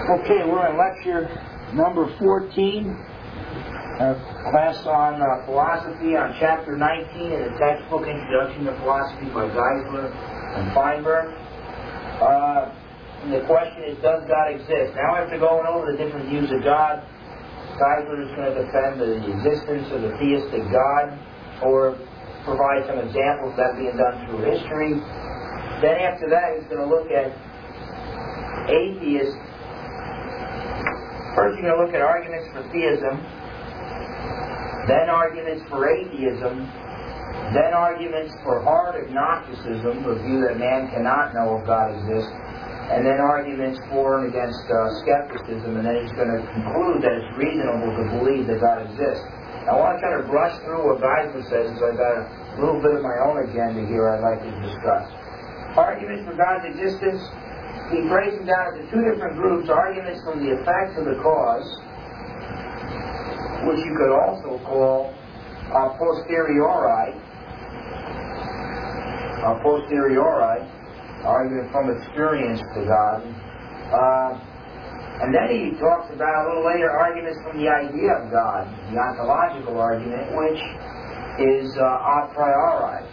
Okay, we're on lecture number 14, class on philosophy, on chapter 19 in the textbook Introduction to Philosophy by Geisler and Feinberg. And the question is, does God exist? Now after going over the different views of God, Geisler is going to defend the existence of the theistic God, or provide some examples of that being done through history. Then after that, he's going to look at atheists. First, you're going to look at arguments for theism, then arguments for atheism, then arguments for hard agnosticism, the view that man cannot know if God exists, and then arguments for and against skepticism, and then he's going to conclude that it's reasonable to believe that God exists. Now, I want to kind of brush through what Geisler says, because I've got a little bit of my own agenda here I'd like to discuss. Arguments for God's existence. He breaks them down into two different groups: arguments from the effects of the cause, which you could also call a posteriori, argument from experience to God. And then he talks about a little later arguments from the idea of God, the ontological argument, which is a priori.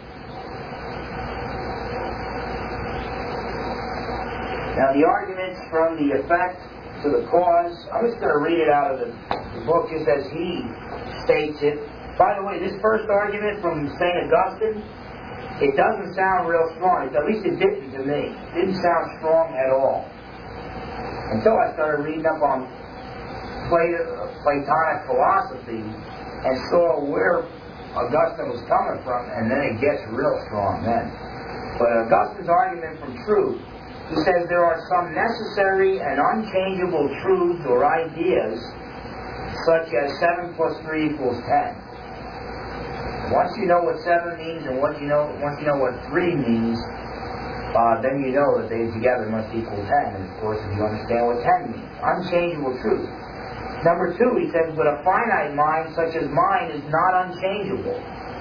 Now, the arguments from the effect to the cause, I'm just going to read it out of the book just as he states it. By the way, this first argument from St. Augustine, it doesn't sound real strong. At least it didn't to me. It didn't sound strong at all. Until I started reading up on Platonic philosophy and saw where Augustine was coming from, and then it gets real strong then. But Augustine's argument from truth, he says there are some necessary and unchangeable truths or ideas, such as 7 plus 3 equals 10. Once you know what 7 means and once you know what 3 means, then you know that they together must equal 10. And of course, if you understand what 10 means, unchangeable truth. Number 2, he says, but a finite mind such as mine is not unchangeable.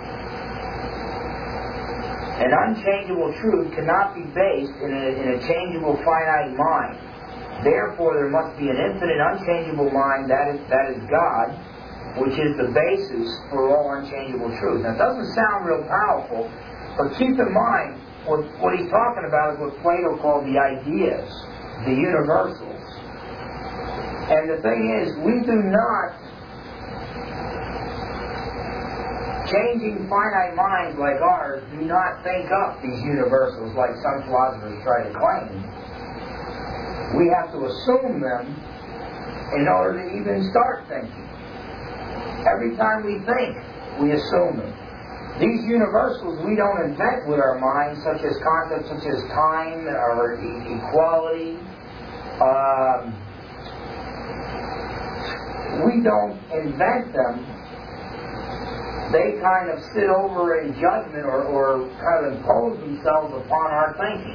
An unchangeable truth cannot be based in a changeable finite mind. Therefore, there must be an infinite unchangeable mind, that is God, which is the basis for all unchangeable truth. Now, it doesn't sound real powerful, but keep in mind, what he's talking about is what Plato called the ideas, the universals. And the thing is, we do not, changing finite minds like ours, do not think up these universals like some philosophers try to claim. We have to assume them in order to even start thinking. Every time we think, we assume them. These universals we don't invent with our minds, such as concepts such as time or equality. We don't invent them. They kind of sit over in judgment or kind of impose themselves upon our thinking.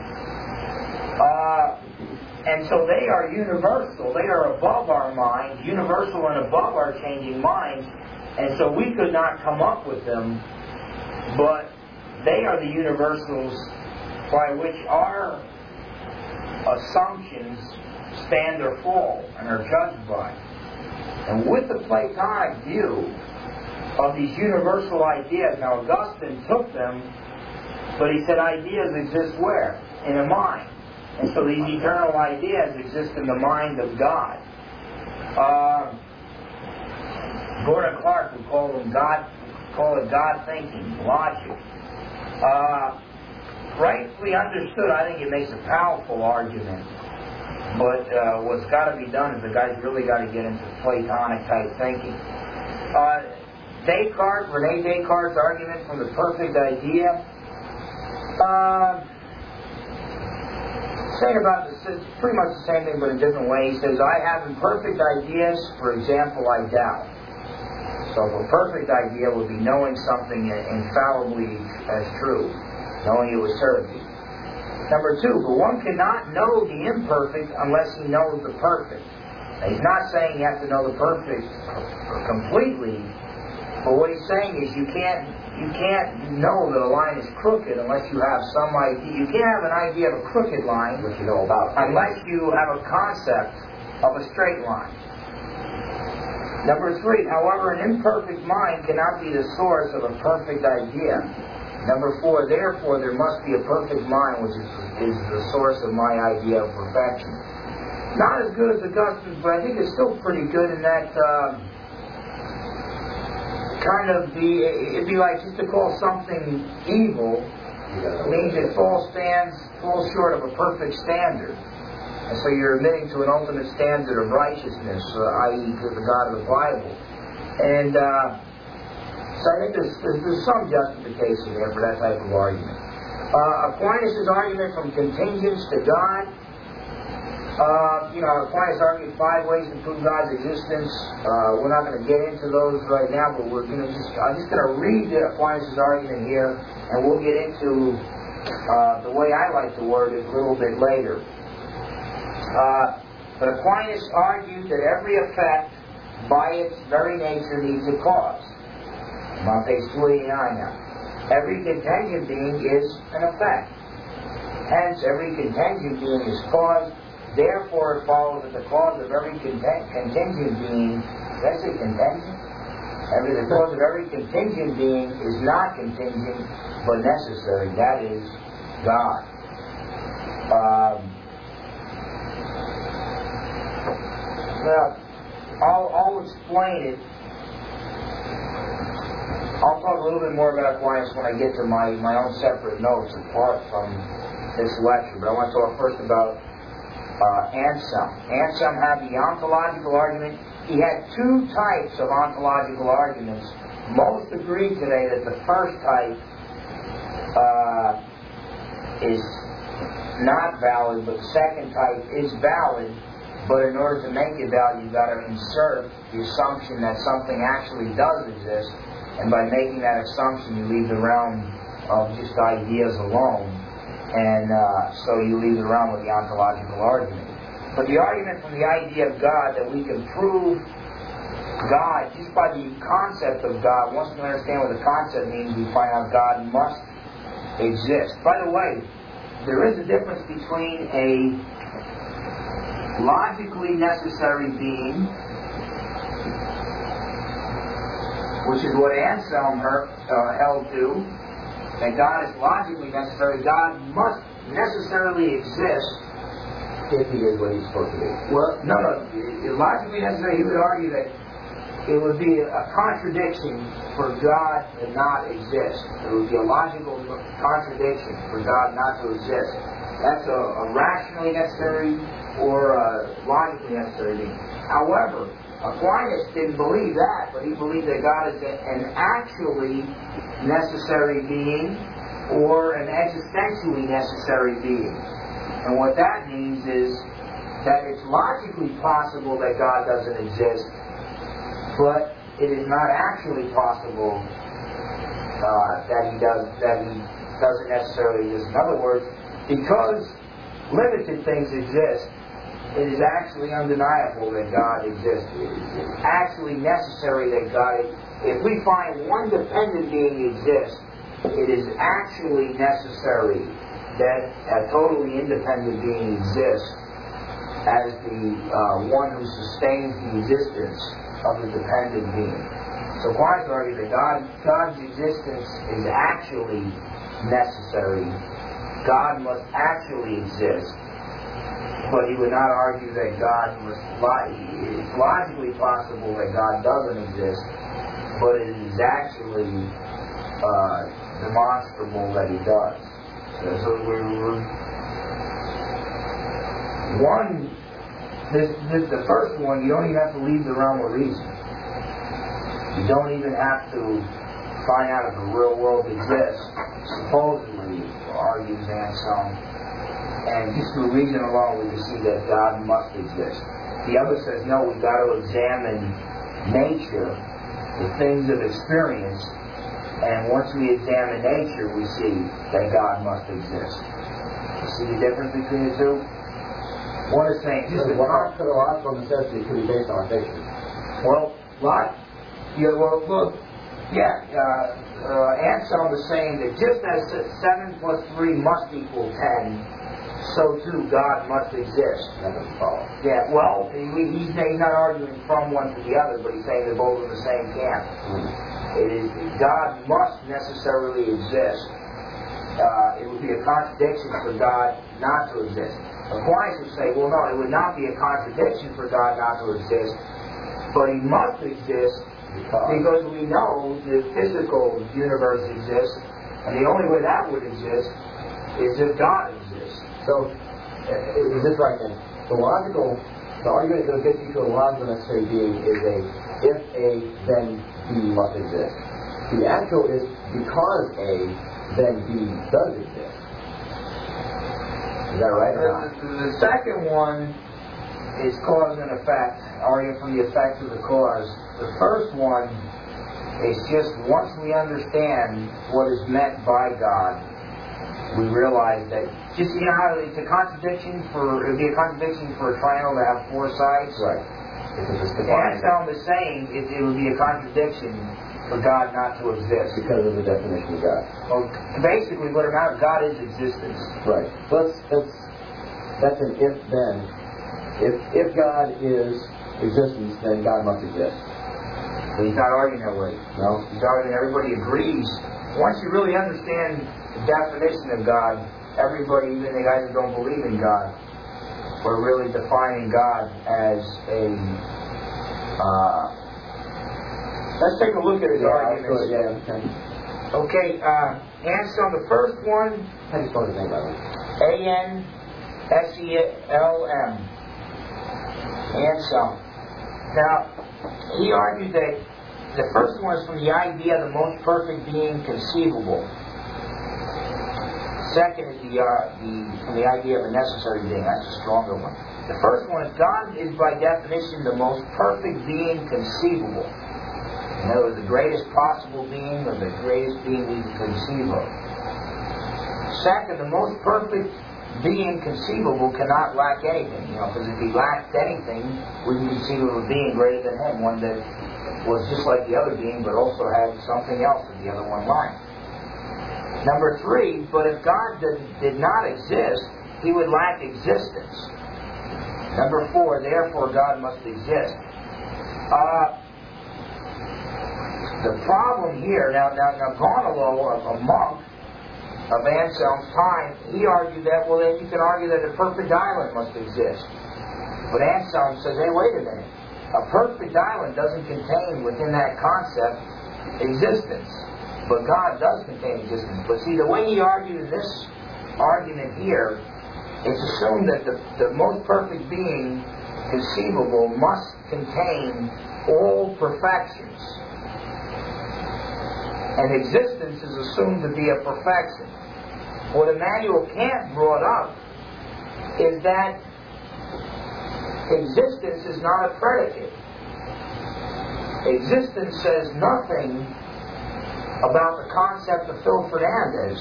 And so they are universal. They are above our minds, universal and above our changing minds. And so we could not come up with them, but they are the universals by which our assumptions stand or fall and are judged by. And with the Platonic view of these universal ideas, now Augustine took them, but he said ideas exist where? In a mind. And so these eternal ideas exist in the mind of God. Gordon Clark would call it God thinking, logic. Rightly understood, I think it makes a powerful argument. But what's got to be done is the guy's really got to get into Platonic type thinking. René Descartes' argument from the perfect idea. Saying about this, it's pretty much the same thing but a different way. He says, I have imperfect ideas, for example, I doubt. So a perfect idea would be knowing something infallibly as true, knowing it with certainty. Number 2, but one cannot know the imperfect unless he knows the perfect. Now, he's not saying you have to know the perfect completely, but what he's saying is you can't you can't know that a line is crooked unless you have some idea. You can't have an idea of a crooked line Which you know about. unless you have a concept of a straight line. Number 3, however, an imperfect mind cannot be the source of a perfect idea. Number 4, therefore, there must be a perfect mind, which is the source of my idea of perfection. Not as good as Augustine's, but I think it's still pretty good in that it'd be like just to call something evil means it falls short of a perfect standard. And so you're admitting to an ultimate standard of righteousness, i.e. to the God of the Bible. And so I think there's some justification there for that type of argument. Aquinas' argument from contingents to God. Aquinas argued 5 ways to prove God's existence. We're not going to get into those right now, but I'm just going to read Aquinas' argument here, and we'll get into the way I like to word it a little bit later. But Aquinas argued that every effect, by its very nature, needs a cause. I'm on page 289 now. Every contingent being is an effect. Hence, every contingent being is cause. Therefore, it follows that the cause of every contingent being, did I say contingent? The cause of every contingent being is not contingent, but necessary. That is God. I'll explain it. I'll talk a little bit more about Aquinas when I get to my own separate notes apart from this lecture. But I want to talk first about Anselm. Anselm had the ontological argument. He had 2 types of ontological arguments. Most agree today that the first type is not valid, but the second type is valid. But in order to make it valid, you've got to insert the assumption that something actually does exist. And by making that assumption, you leave the realm of just ideas alone. And so you leave the realm with the ontological argument. But the argument from the idea of God, that we can prove God just by the concept of God, once we understand what the concept means, we find out God must exist. By the way, there is a difference between a logically necessary being, which is what Anselm held to, that God is logically necessary. God must necessarily exist if He is what He's supposed to be. Well, no. Logically necessary, he would argue that it would be a contradiction for God to not exist. It would be a logical contradiction for God not to exist. That's a rationally necessary or a logically necessary being. However, Aquinas didn't believe that, but he believed that God is an actually necessary being or an existentially necessary being. And what that means is that it's logically possible that God doesn't exist, but it is not actually possible that he doesn't necessarily exist. In other words, because limited things exist, it is actually undeniable that God exists. It is actually necessary that God exists. If we find one dependent being exists, it is actually necessary that a totally independent being exists as the one who sustains the existence of the dependent being. So Aquinas argued that God's existence is actually necessary. God must actually exist. But he would not argue that it's logically possible that God doesn't exist, but it is actually demonstrable that he does. So the first one, you don't even have to leave the realm of reason. You don't even have to find out if the real world exists, supposedly, argues Anselm. And just through reason alone, we can see that God must exist. The other says, no, we've got to examine nature, the things of experience, and once we examine nature, we see that God must exist. You see the difference between the two? One is saying, just the logical necessity could be based on fiction. Anselm is saying that just as 7 plus 3 must equal 10, so too God must exist. That doesn't follow. Yeah, well, he's not arguing from one to the other, but he's saying they're both in the same camp. It is God must necessarily exist. It would be a contradiction for God not to exist. Aquinas would say, well, no, it would not be a contradiction for God not to exist, but He must exist because we know the physical universe exists, and the only way that would exist is if God exists. So, is this right then? The argument that gets you to a logical necessary being is a if A, then B must exist. The actual is because A, then B does exist. Is that right or not? The second one is cause and effect, arguing from the effect of the cause. The first one is just once we understand what is meant by God, we realize that just how it's a contradiction it would be a contradiction for a triangle to have 4 sides. Right. Anselm is saying it would be a contradiction for God not to exist. Because of the definition of God. Well, basically what about God is existence. Right. That's an if-then. If God is existence, then God must exist. But he's not arguing that way. No? He's arguing everybody agrees. Once you really understand the definition of God, everybody, even the guys that don't believe in God, we're really defining God as a... let's take a look at his arguments. Okay, Anselm, the first one... How do you spell his name, by the way? A-N-S-E-L-M. Anselm. Now, he argued that the first one is from the idea of the most perfect being conceivable. Second is from the idea of a necessary being. That's a stronger one. The first one is God is by definition the most perfect being conceivable. In other words, the greatest possible being or the greatest being we can conceive of. Second, the most perfect being conceivable cannot lack anything. Because if he lacked anything, we can conceive of a being greater than him, one that was just like the other being, but also had something else that the other one lacked. Number 3, but if God did not exist, He would lack existence. Number 4, therefore God must exist. The problem here, now Gonolo, a monk of Anselm's time, he argued that, well, then you can argue that a perfect island must exist. But Anselm says, hey, wait a minute. A perfect island doesn't contain within that concept existence. But God does contain existence. But see, the way he argued in this argument here, it's assumed that the most perfect being conceivable must contain all perfections. And existence is assumed to be a perfection. What Immanuel Kant brought up is that existence is not a predicate. Existence says nothing about the concept of Phil Fernandez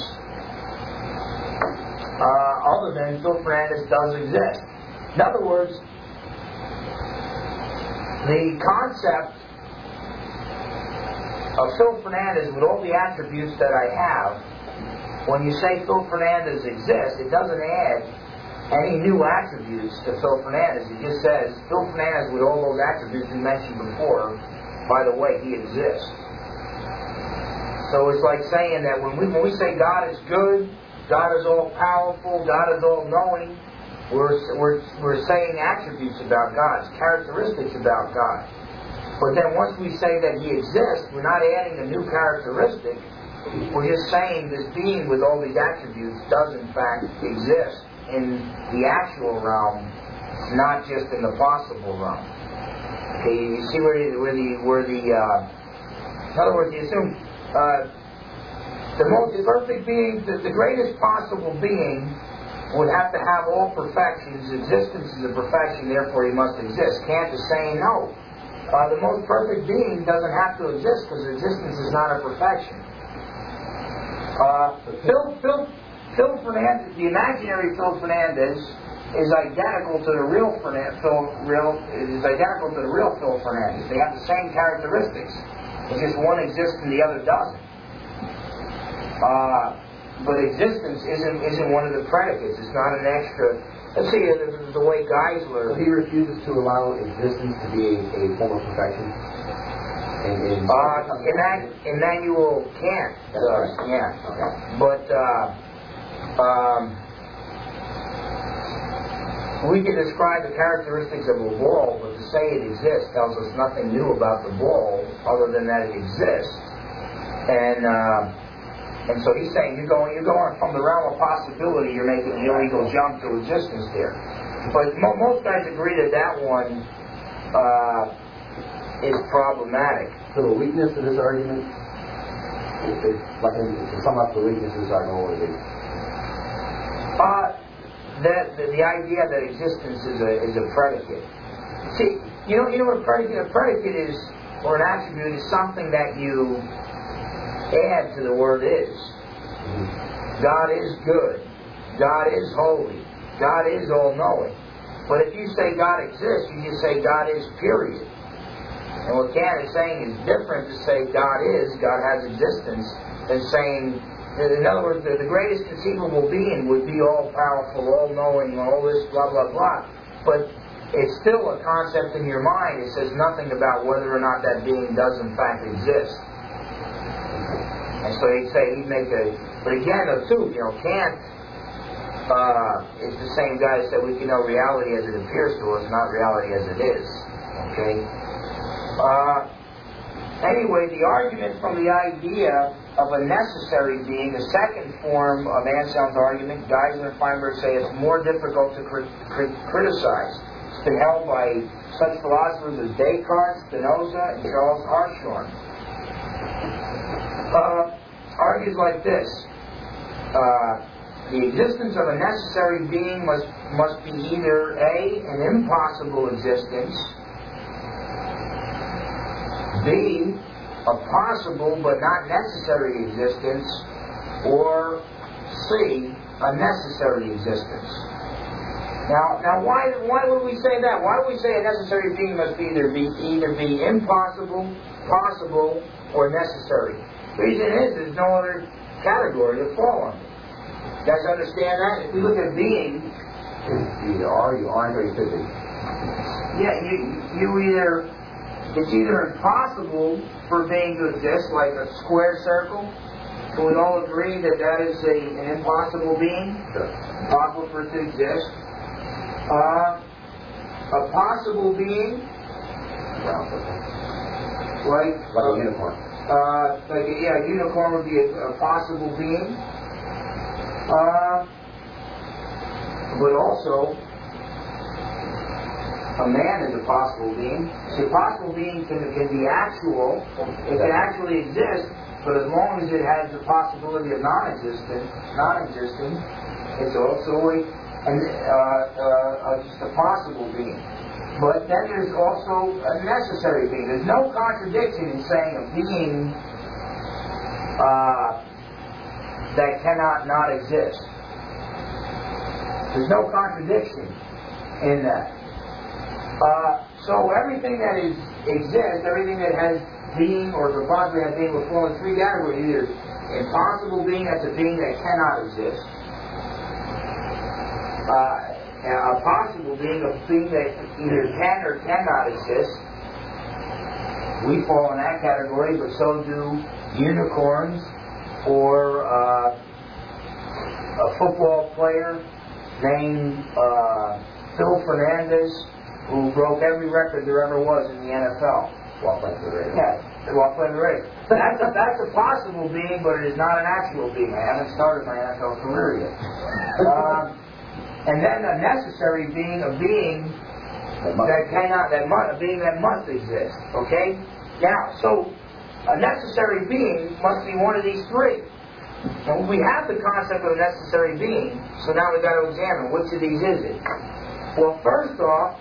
other than Phil Fernandez does exist. In other words, the concept of Phil Fernandez with all the attributes that I have, when you say Phil Fernandez exists, it doesn't add any new attributes to Phil Fernandez. It just says, Phil Fernandez with all those attributes we mentioned before, by the way, he exists. So it's like saying that when we say God is good, God is all-powerful, God is all-knowing, we're saying attributes about God, characteristics about God. But then once we say that He exists, we're not adding a new characteristic. We're just saying this being with all these attributes does in fact exist in the actual realm, not just in the possible realm. Okay, you see where the in other words, you assume the most perfect being, the greatest possible being, would have to have all perfections. Existence is a perfection, therefore he must exist. Kant is saying no. The most perfect being doesn't have to exist because existence is not a perfection. Phil Fernandez, the imaginary Phil Fernandez, is identical to the real Phil Fernandez. They have the same characteristics. It's just one exists and the other doesn't. But existence isn't one of the predicates. It's not an extra. Let's see the way Geisler. So he refuses to allow existence to be a form of perfection. Immanuel Kant does, yeah. Okay. But we can describe the characteristics of a ball, but to say it exists tells us nothing new about the ball other than that it exists. And so he's saying you're going from the realm of possibility, you're making an illegal jump to existence there. But most guys agree that one is problematic. So the weakness of this argument, to sum up the weakness of this argument, what would it be? The idea that existence is a predicate. See, you know what a predicate is, or an attribute is something that you add to the word is. God is good. God is holy. God is all-knowing. But if you say God exists, you just say God is, period. And what Kant is saying is different to say God is, God has existence, than saying, in other words, the greatest conceivable being would be all-powerful, all-knowing, all this, blah, blah, blah. But it's still a concept in your mind. It says nothing about whether or not that being does in fact exist. And so he'd make a... But again, too, Kant is the same guy that said we can know reality as it appears to us, not reality as it is. Okay? Anyway, the argument from the idea of a necessary being, the second form of Anselm's argument, Geisler and Feinberg say it's more difficult to criticize. It's been held by such philosophers as Descartes, Spinoza, and Charles Hartshorne. Argues like this: the existence of a necessary being must be either A, an impossible existence, B, a possible but not necessary existence, or C, a necessary existence. Now, why would we say that? Why would we say a necessary being must either be impossible, possible, or necessary? The reason is there's no other category to fall under. You guys understand that? If we look at being, you either are, you aren't, or you could be. Yeah, it's either impossible for being to exist, like a square circle. Can we all agree that is an impossible being? Sure. Impossible for it to exist. A possible being, like a unicorn. A unicorn would be a possible being. But also, a man is a possible being. So a possible being can be actual. It can actually exist, but as long as it has the possibility of non-existing, it's also just a possible being. But then there's also a necessary being. There's no contradiction in saying a being that cannot not exist. There's no contradiction in that. So everything that exists, everything that has being or could possibly have being will fall in three categories. Either impossible being, that's a being that cannot exist. A possible being, a being that either can or cannot exist. We fall in that category, but so do unicorns or a football player named Phil Fernandez, who broke every record there ever was in the NFL. While playing for the Raiders. Yeah, while playing the Raiders. That's a possible being, but it is not an actual being. I haven't started my NFL career yet. And then a necessary being, a being that must exist. Okay? Now, so a necessary being must be one of these three. And we have the concept of a necessary being, so now we've got to examine which of these is it. Well, first off,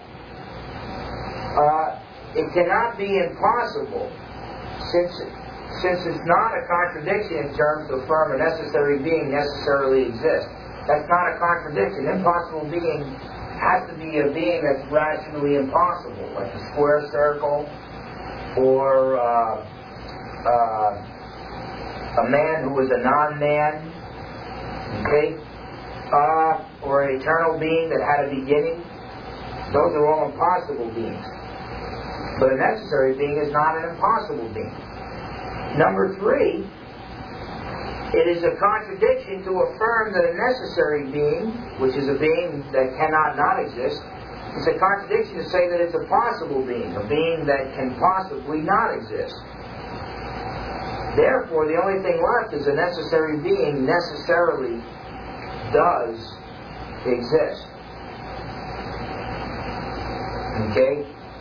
it cannot be impossible, since it's not a contradiction in terms to affirm a necessary being necessarily exists. That's not a contradiction. Impossible being has to be a being that's rationally impossible, like a square circle, or a man who was a non-man, okay, or an eternal being that had a beginning. Those are all impossible beings. But a necessary being is not an impossible being. Number 3, it is a contradiction to affirm that a necessary being, which is a being that cannot not exist, it's a contradiction to say that it's a possible being, a being that can possibly not exist. Therefore, the only thing left is a necessary being necessarily does exist. Okay?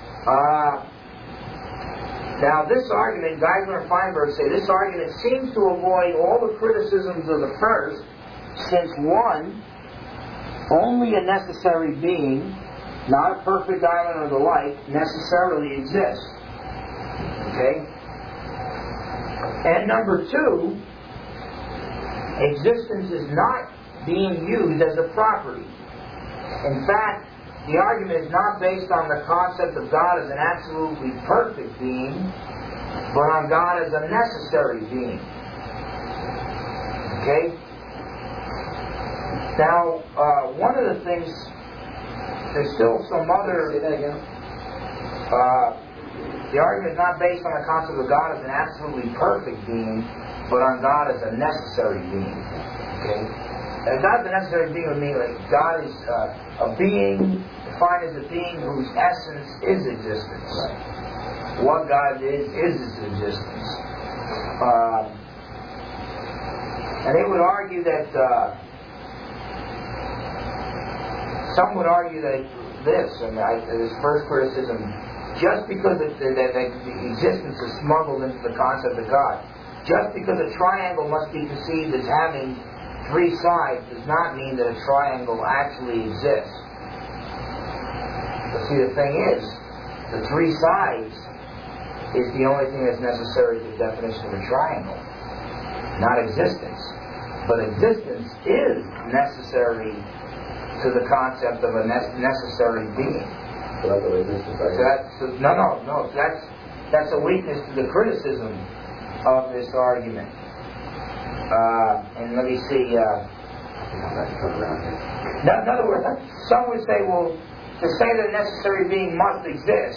Now, this argument, Geisler and Feinberg say, this argument seems to avoid all the criticisms of the first, since 1, only a necessary being, not a perfect island or the like, necessarily exists. Okay? And number 2, existence is not being used as a property. In fact, the argument is not based on the concept of God as an absolutely perfect being, but on God as a necessary being. Okay? Now, one of the things, there's still some other... Say that again? The argument is not based on the concept of God as an absolutely perfect being, but on God as a necessary being. Okay? And God's a necessary being would mean like God is a being, defined as a being whose essence is existence. Right. What God is its existence. And they would argue that, some would argue that this first criticism, just because the existence is smuggled into the concept of God, just because a triangle must be conceived as having 3 sides does not mean that a triangle actually exists. But see, the thing is, the 3 sides is the only thing that's necessary to the definition of a triangle, not existence. But existence is necessary to the concept of a necessary being. So that's what existence is. No. That's a weakness to the criticism of this argument. And let me see. In other words, some would say, well, to say that a necessary being must exist,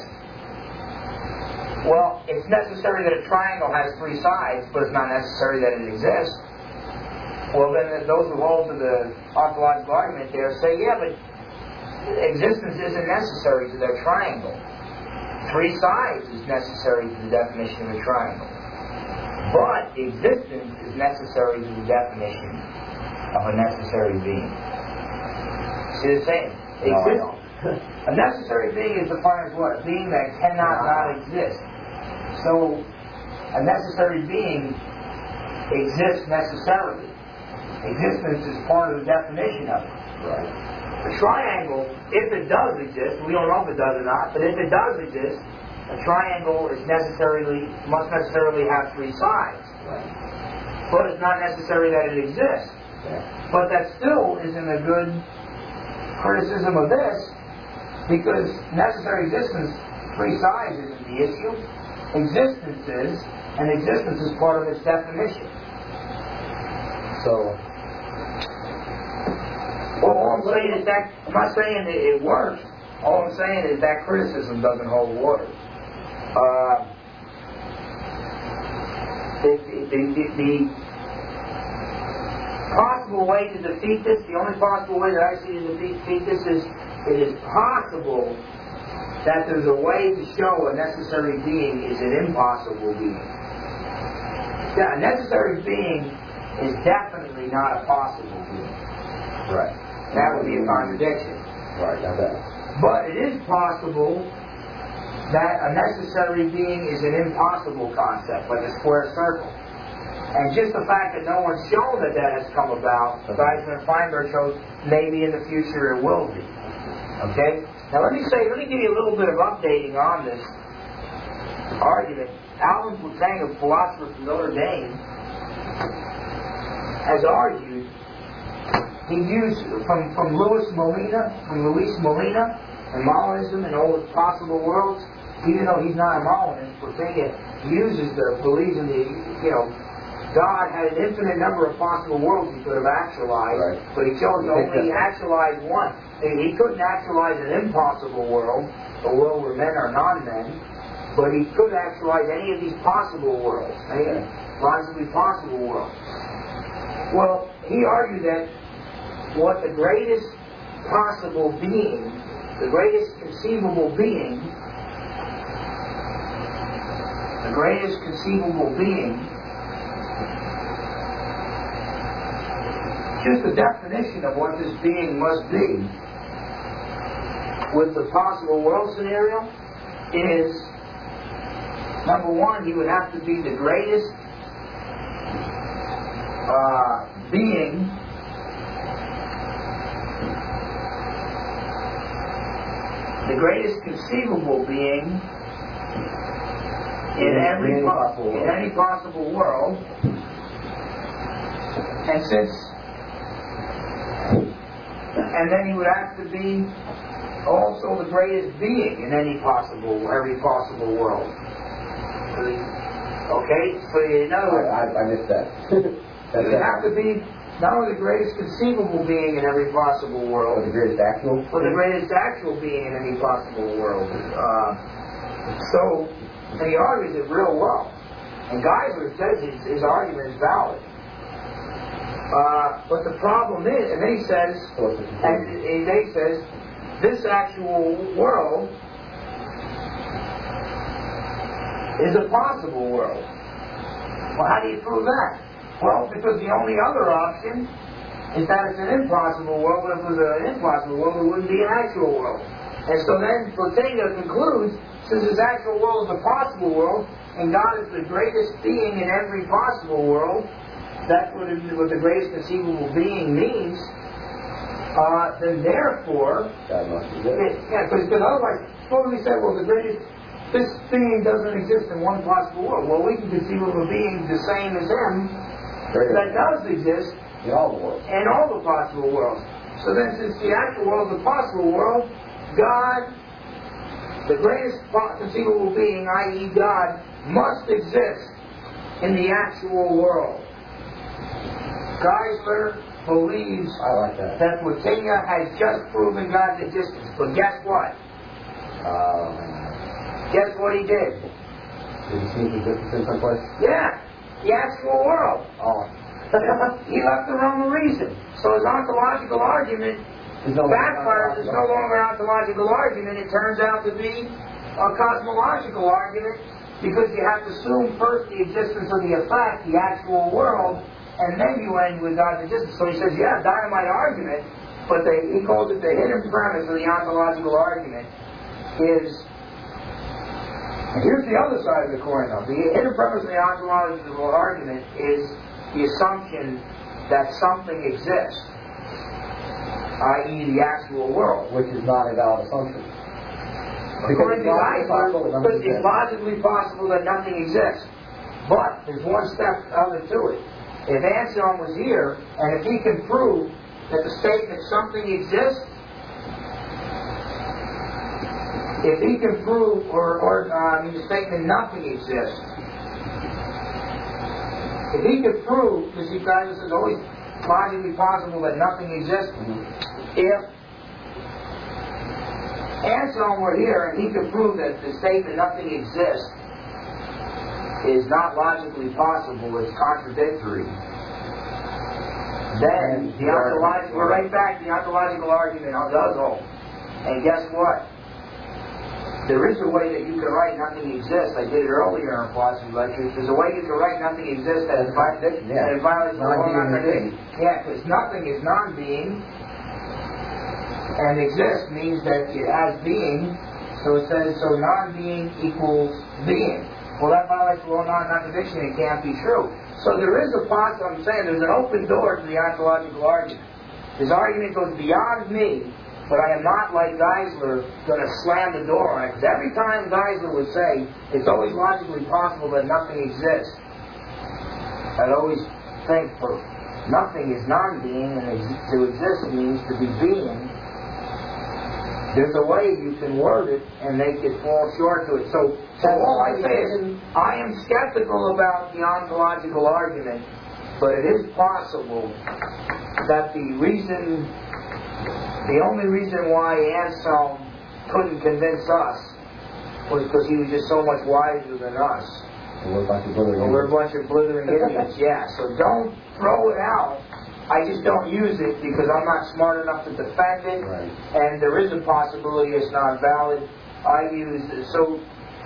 well, it's necessary that a triangle has 3 sides, but it's not necessary that it exists. Well, then those who hold to the ontological argument there say, yeah, but existence isn't necessary to their triangle. 3 sides is necessary to the definition of a triangle. But existence is necessary to the definition of a necessary being. See the same? A necessary being is defined as what? A being that cannot not exist. So, a necessary being exists necessarily. Existence is part of the definition of it. Right. A triangle, if it does exist, we don't know if it does or not, but if it does exist, a triangle must necessarily have 3 sides. Right. But it's not necessary that it exists. Yeah. But that still isn't a good criticism of this, because necessary existence, 3 sides isn't the issue. Existence is, and existence is part of its definition. So, well, all I'm saying is that, I'm not saying it works. All I'm saying is that criticism doesn't hold water. The possible way to defeat this, the only possible way that I see to defeat this is, it is possible that there's a way to show a necessary being is an impossible being. Yeah, a necessary being is definitely not a possible being. right. That would be a contradiction. Right, got that. But it is possible that a necessary being is an impossible concept, like a square circle. And just the fact that no one's shown that has come about, Geisler and Feinberg shows maybe in the future it will be. Okay? Now let me give you a little bit of updating on this argument. Alvin Plutang, a philosopher from Notre Dame, has argued, he used from Luis Molina and Molinism and all its possible worlds. Even though he's not a Molinist, Plutang uses believes in the God had an infinite number of possible worlds He could have actualized, Right. but He chose to only actualize one. He couldn't actualize an impossible world, a world where men are non-men, but He could actualize any of these possible worlds, any logically possible worlds. Well, he argued that what the greatest possible being, the greatest conceivable being, just the definition of what this being must be with the possible world scenario is, number one, he would have to be the greatest being the greatest conceivable being in any possible world. And then he would have to be also the greatest being in every possible world. Okay? So in other words, I missed that. He would have to be not only the greatest conceivable being in every possible world, Or the greatest actual? but the greatest actual being in any possible world. And he argues it real well. And Geisler says his argument is valid. But the problem is, and then he says, this actual world is a possible world. Well, how do you prove that? Well, because the only other option is that it's an impossible world, but if it was an impossible world, it wouldn't be an actual world. And so then Plotega concludes, since this actual world is a possible world, and God is the greatest being in every possible world, that's what the greatest conceivable being means, then therefore, God must exist. because otherwise, suppose we say, well, this being doesn't exist in one possible world. Well, we can conceive of a being the same as him that does exist in all the worlds. In all the possible worlds. So then, since the actual world is a possible world, God, the greatest conceivable being, i.e. God, must exist in the actual world. Geisler believes that Plotega has just proven God's existence. But guess what? Guess what he did? Did he see the existence in some place? Yeah, the actual world. He left the wrong reason. So his ontological argument backfires. It's no longer an ontological argument. It turns out to be a cosmological argument, because you have to assume first the existence of the effect, the actual world, and then you end with God's existence. So he says, yeah, dynamite argument, but he calls it the hidden premise of the ontological argument is. Here's the other side of the coin, though. The hidden premise of the ontological argument is the assumption that something exists, i.e. the actual world. Which is not a valid assumption. According to Geisler, because it's logically possible that nothing exists. But there's one step other to it. If Anselm was here, and if he can prove that the statement something exists, if he can prove, the statement nothing exists, if he could prove, because he says it's always logically possible that nothing exists, if Anselm were here and he could prove that the statement nothing exists is not logically possible, it's contradictory, then we're right back to the ontological argument does hold. And guess what? There is a way that you can write nothing exists. I did it earlier in philosophy lectures. There's a way you can write nothing exists that violates the law of non-contradiction. Yeah, because nothing is non-being, and exist means that it has being. So it says, so non-being equals being. Well, that violates the law of non-contradiction. It can't be true. So there is a possibility. I'm saying there's an open door to the ontological argument. This argument goes beyond me. But I am not, like Geisler, going to slam the door on it. Because every time Geisler would say, it's always logically possible that nothing exists, I'd always think, nothing is non-being, and to exist means to be being. there's a way you can word it and make it fall short to it. So all I say is, I am skeptical about the ontological argument, but it is possible that the only reason why Anselm couldn't convince us was because he was just so much wiser than us. We're a bunch of blithering idiots, yeah. So don't throw it out. I just don't use it because I'm not smart enough to defend it, right. And there is a possibility it's not valid. I use it. So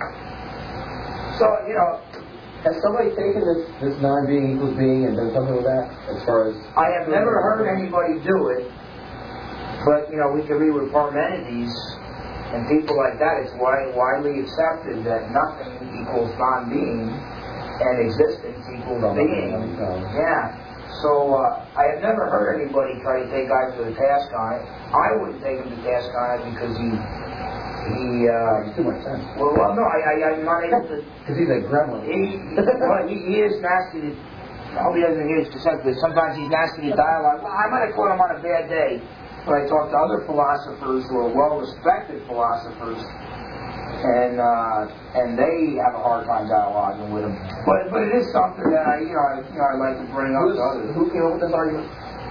you know. Has somebody taken this non-being equals being and done something with that? As far as I have never heard anybody do it, but you know we can read with Parmenides and people like that. It's widely accepted that nothing equals non-being and existence equals being. Yeah. So I have never heard anybody try to take guys to the task on it. I wouldn't take him to task on it because he makes too much sense. Well, no, I'm not able to. Because he's a gremlin. He is nasty. I hope he doesn't hear this because sometimes he's nasty to dialogue. Well, I might have caught him on a bad day, but I talked to other philosophers who are well-respected philosophers, and they have a hard time dialoguing with him. But it is something that I like to bring up to others. Who came up with this argument?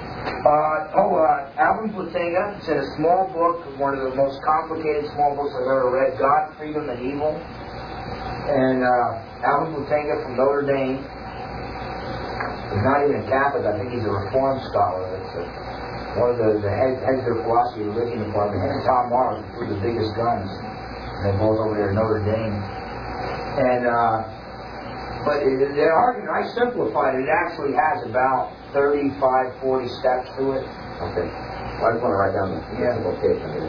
Alvin Plantinga. It's in a small book, one of the most complicated small books I've ever read, God, Freedom, and Evil. And Alvin Plantinga from Notre Dame. He's not even a Catholic. I think he's a Reformed scholar. It's one of the heads of their philosophy religion department. Him and Tom Morris were the biggest guns. And they're both over there at Notre Dame. And but the argument, I simplified it. It actually has about 35, 40 steps to it. Okay. Well, I just want to write down the simplification.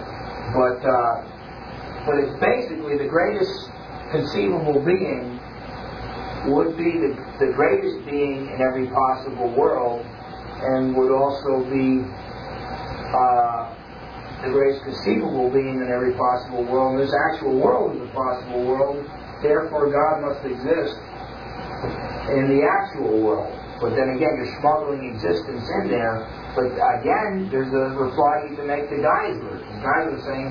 But it's basically the greatest conceivable being would be the greatest being in every possible world, and would also be the greatest conceivable being in every possible world. And this actual world is a possible world. Therefore, God must exist in the actual world. But then again, you're smuggling existence in there. But again, there's a reply you can make to Geisler. Geisler saying,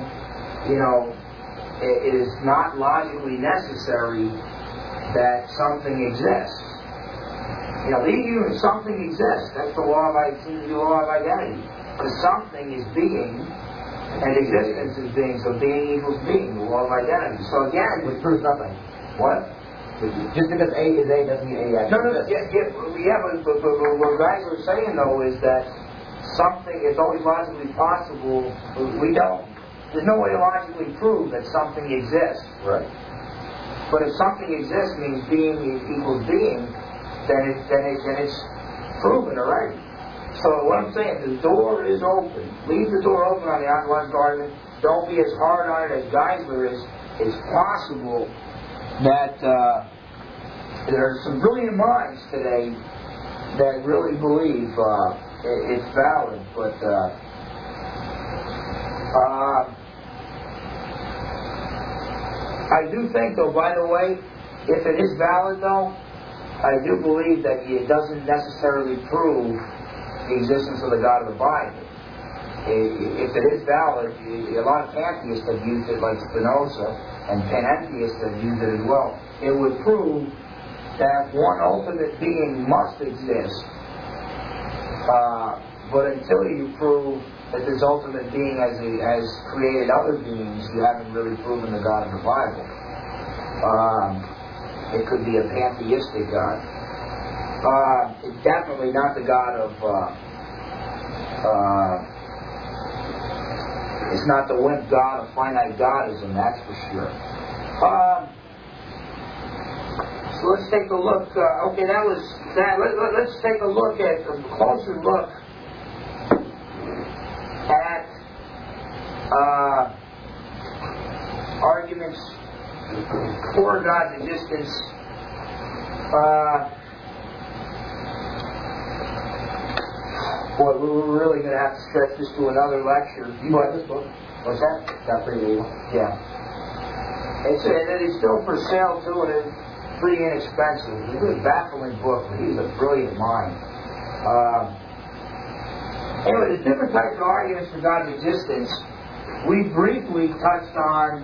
it is not logically necessary that something exists. Even something exists. That's the law of identity. Because something is being, and existence is being. So being equals being, the law of identity. So again, which proves nothing. What? Just because A is A doesn't mean A actually exists. But what guys are saying though is that something is always logically possible. There's no way to logically prove that something exists. Right. But if something exists means being equals being, then it's proven already. So what I'm saying, the door is open. Leave the door open on the ontological argument. Don't be as hard on it as Geisler is. It's possible that there are some brilliant minds today that really believe it's valid, but I do think, though, by the way, if it is valid, though, I do believe that it doesn't necessarily prove the existence of the God of the Bible. If it is valid, a lot of pantheists have used it, like Spinoza, and panentheists have used it as well. It would prove that one ultimate being must exist. But until you prove that this ultimate being has created other beings, you haven't really proven the God of the Bible. It could be a pantheistic God. It's definitely not the God of... it's not the wimp God of finite Godism, that's for sure. So let's take a look. Okay, that was that. Let's take a look at a closer look at arguments for God's existence. Boy, we're really going to have to stretch this to another lecture. You read this book? What's that? God, Freedom, and Evil? Yeah. It's still for sale too, and it's pretty inexpensive. It's a baffling book, but he's a brilliant mind. Anyway, there's different types of arguments for God's existence. We briefly touched on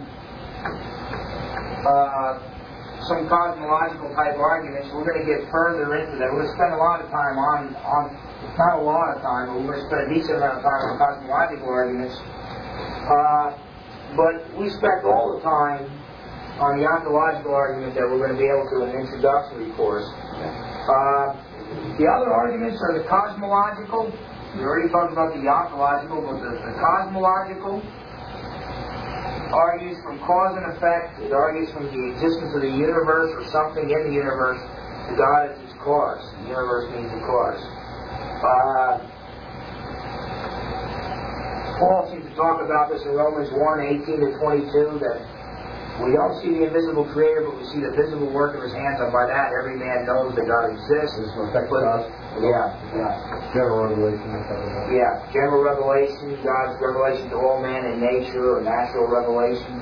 some cosmological type arguments. We're going to get further into that. We're going to spend a lot of time on not a lot of time, but we're going to spend a decent amount of time on cosmological arguments. But we spent all the time on the ontological argument that we're going to be able to in an introductory course. The other arguments are the cosmological. We already talked about the ontological, but the cosmological argues from cause and effect. It argues from the existence of the universe or something in the universe to God as its cause. The universe means the cause. Paul seems to talk about this in Romans 1:18-22, that we don't see the invisible Creator, but we see the visible work of His hands, and by that every man knows that God exists. General revelation. Yeah, general revelation, God's revelation to all man in nature, or natural revelation.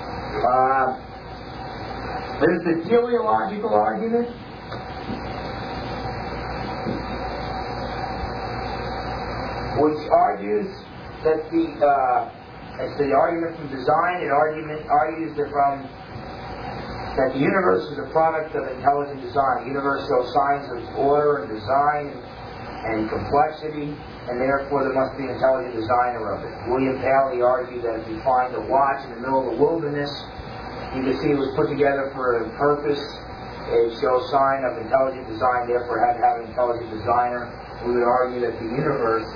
There's the teleological argument. Which argues that it's the argument from design. It argues that the universe is a product of intelligent design. The universe shows signs of order and design and complexity, and therefore there must be an intelligent designer of it. William Paley argued that if you find a watch in the middle of the wilderness, you can see it was put together for a purpose. It shows sign of intelligent design, therefore had to have an intelligent designer. We would argue that the universe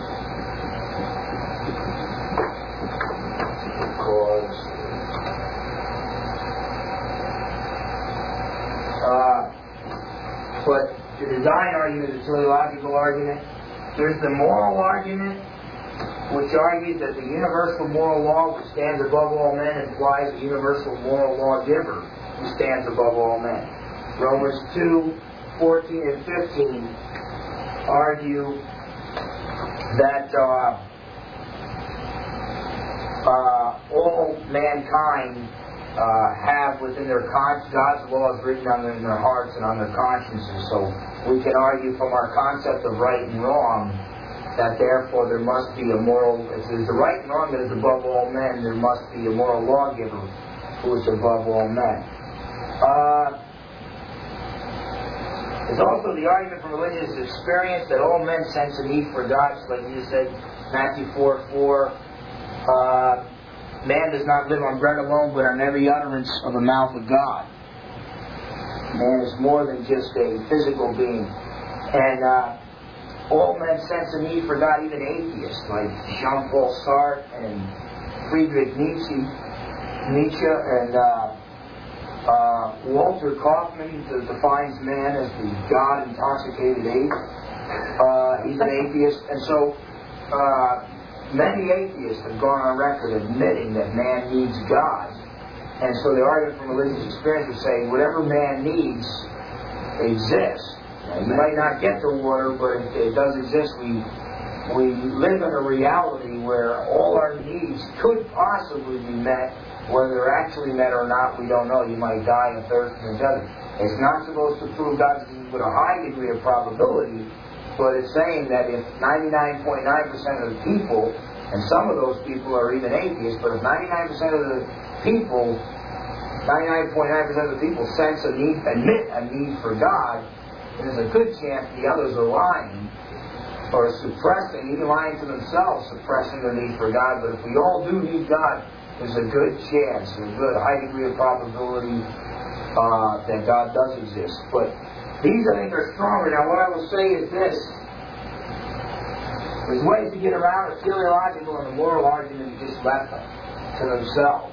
but the design argument is a teleological argument. There's the moral argument, which argues that the universal moral law which stands above all men implies a universal moral lawgiver who stands above all men. Romans 2:14 and 15 argue that all mankind have within their conscience, God's laws written on their hearts and on their consciences. So we can argue from our concept of right and wrong that therefore there must be a moral, if there's a right and wrong that is above all men, there must be a moral lawgiver who is above all men. There's also the argument from religious experience that all men sense a need for God, just like Jesus said, Matthew 4:4. Man does not live on bread alone, but on every utterance of the mouth of God. Man is more than just a physical being. And all men sense a need for God, even atheists, like Jean-Paul Sartre and Friedrich Nietzsche, and Walter Kaufman defines man as the God-intoxicated ape. He's an atheist. And so many atheists have gone on record admitting that man needs God. And so the argument from religious experience would say whatever man needs exists. Now, you might not get the water, but it does exist. We live in a reality where all our needs could possibly be met. Whether they're actually met or not, we don't know. You might die of thirst in the desert. It's not supposed to prove God's with a high degree of probability, but it's saying that if 99.9% of the people, and some of those people are even atheists, but if 99% of the people, 99.9% of the people sense a need, admit a need for God, there's a good chance the others are lying, or suppressing, even lying to themselves, suppressing their need for God. But if we all do need God, there's a good chance, a good high degree of probability that God does exist. But these, I think, are stronger. Now, what I will say is this. There's ways to get around the teleological and the moral argument and just left them to themselves.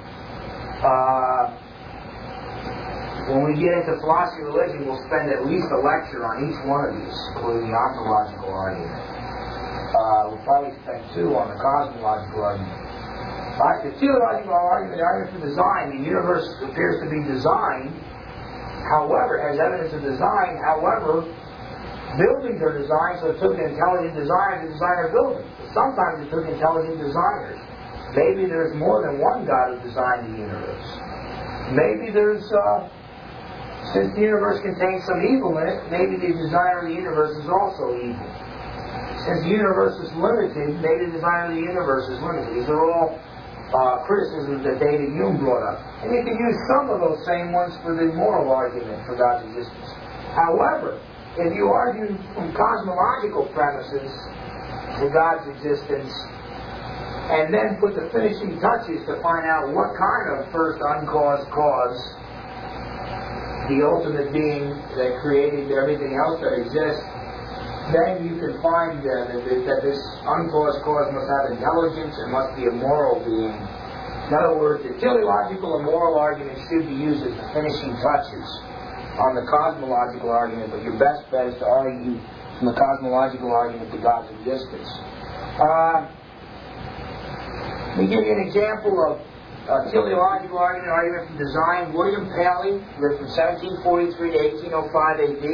When we get into philosophy and religion, we'll spend at least a lecture on each one of these, including the ontological argument. We'll probably spend 2 on the cosmological argument. The teleological argument, the argument for design, the universe appears to be designed. However, has evidence of design. However, buildings are designed, so it took an intelligent designer to design a building. But sometimes it took intelligent designers. Maybe there's more than one God who designed the universe. Maybe there's, since the universe contains some evil in it, maybe the designer of the universe is also evil. since the universe is limited, maybe the design of the universe is limited. These are all criticisms that David Hume brought up. And you can use some of those same ones for the moral argument for God's existence. However, if you argue from cosmological premises to God's existence, and then put the finishing touches to find out what kind of first uncaused cause, the ultimate being that created everything else that exists, then you can find that this uncaused cause must have intelligence and must be a moral being. In other words, the teleological and moral argument should be used as the finishing touches on the cosmological argument, but your best bet is to argue from the cosmological argument to God's existence. Let me give you an example of a teleological argument from design. William Paley lived from 1743 to 1805 AD.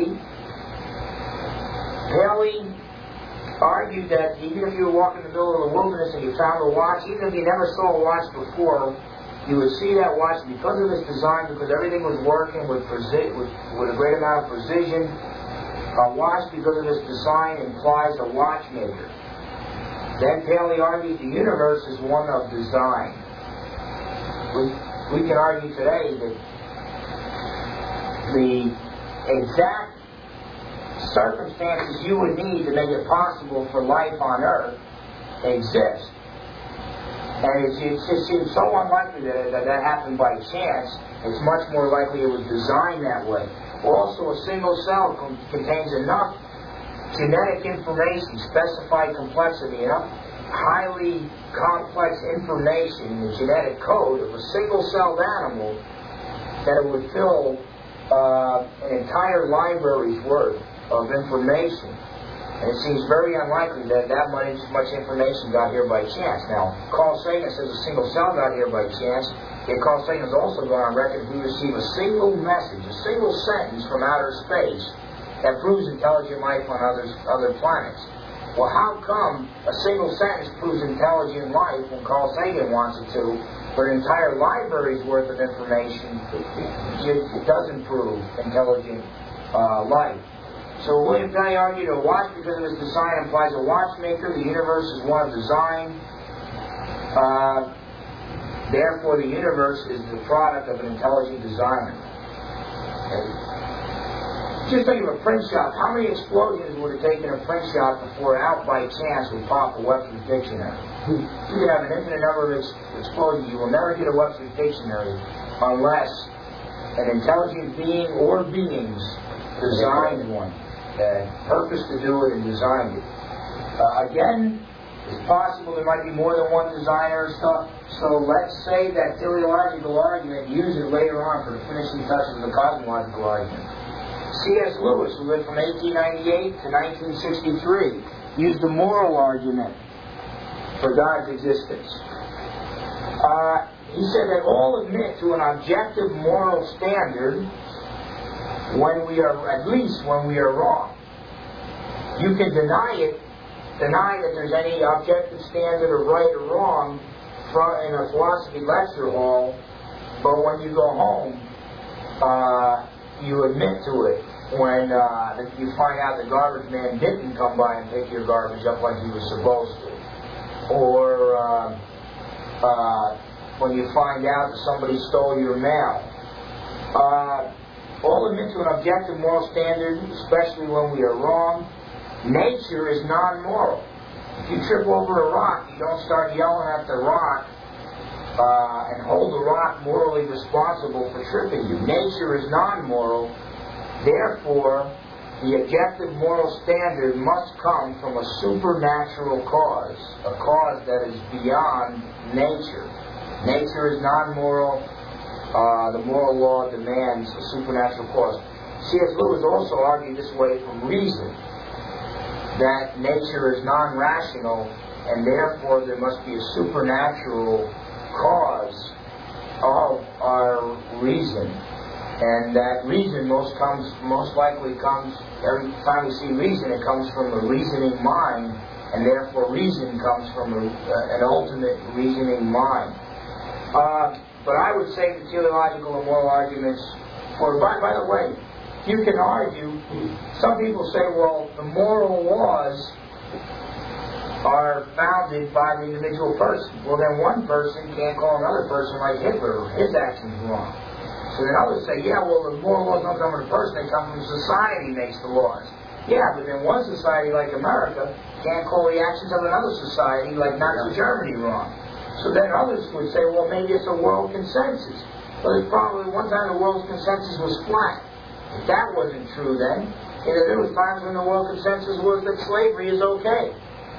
Paley argued that even if you were walking in the middle of the wilderness and you found a watch, even if you never saw a watch before, you would see that watch because of its design, because everything was working with a great amount of precision. A watch, because of its design, implies a watchmaker. Then Paley argued the universe is one of design. We can argue today that the exact circumstances you would need to make it possible for life on Earth exist. And it just seems so unlikely that happened by chance. It's much more likely it was designed that way. Also, a single cell contains enough genetic information, specified complexity, enough highly complex information in the genetic code of a single-celled animal that it would fill an entire library's worth of information. And it seems very unlikely that much information got here by chance. Now, Carl Sagan says a single cell got here by chance, yet Carl Sagan has also gone on record he received a single message, a single sentence from outer space that proves intelligent life on other planets. Well, how come a single sentence proves intelligent life when Carl Sagan wants it to, but an entire library's worth of information doesn't prove intelligent life? So William Paley argued a watch, because of its design, implies a watchmaker. The universe is one of design. Therefore, the universe is the product of an intelligent designer. Just think of a print shop. How many explosions would it take in a print shop before out by chance would pop a Webster's Dictionary? You could have an infinite number of explosions. You will never get a Webster's Dictionary unless an intelligent being or beings designed one, purposed to do it and designed it. Again, it's possible there might be more than one designer and stuff. So let's say that teleological argument, use it later on for the finishing touches of the cosmological argument. C.S. Lewis, who lived from 1898 to 1963, used the moral argument for God's existence. He said that all admit to an objective moral standard at least when we are wrong. You can deny that there's any objective standard of right or wrong in a philosophy lecture hall, but when you go home, you admit to it when you find out the garbage man didn't come by and pick your garbage up like he was supposed to. Or when you find out that somebody stole your mail. All admit to an objective moral standard, especially when we are wrong. Nature is non-moral. If you trip over a rock, you don't start yelling at the rock and hold the rock morally responsible for tripping you. Nature is non-moral. Therefore, the objective moral standard must come from a supernatural cause, a cause that is beyond nature. Nature is non-moral. The moral law demands a supernatural cause. C.S. Lewis also argued this way from reason, that nature is non-rational, and therefore there must be a supernatural cause of our reason. And that reason most likely comes, every time we see reason, it comes from a reasoning mind, and therefore reason comes from an ultimate reasoning mind. But I would say the teleological and moral arguments, by the way, you can argue, some people say, well, the moral laws are founded by the individual person. Well, then one person can't call another person like Hitler, his actions wrong. So then others say, yeah, well, the moral laws don't come from the person, they come from society makes the laws. Yeah, but then one society like America can't call the actions of another society like Nazi Germany wrong. So then others would say, well, maybe it's a world consensus. But it's probably one time the world's consensus was flat. If that wasn't true then, there was times when the world consensus was that slavery is okay.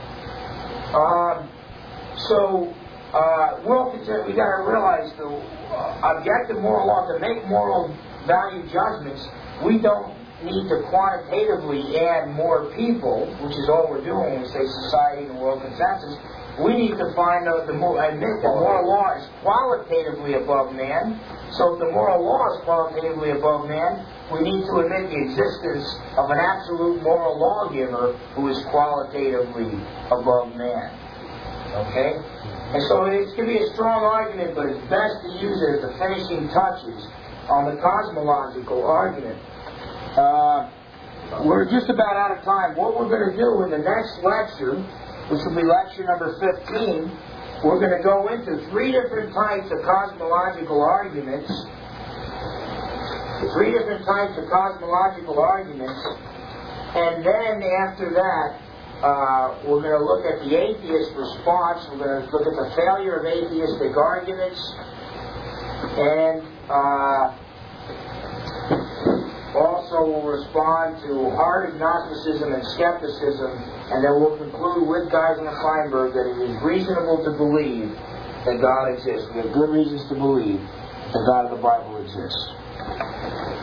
World consensus, we got to realize the objective moral law, to make moral value judgments, we don't need to quantitatively add more people, which is all we're doing when we say society and world consensus. We need to find admit the moral law is qualitatively above man. So if the moral law is qualitatively above man, we need to admit the existence of an absolute moral lawgiver who is qualitatively above man. Okay? And so it's going to be a strong argument, but it's best to use it as the finishing touches on the cosmological argument. We're just about out of time. What we're going to do in the next lecture, which will be lecture number 15, we're going to go into 3 different types of cosmological arguments. 3 different types of cosmological arguments. And then after that, we're going to look at the atheist response. We're going to look at the failure of atheistic arguments. And also we'll respond to hard agnosticism and skepticism, and then we'll conclude with Geisler and Feinberg that it is reasonable to believe that God exists. We have good reasons to believe that God of the Bible exists.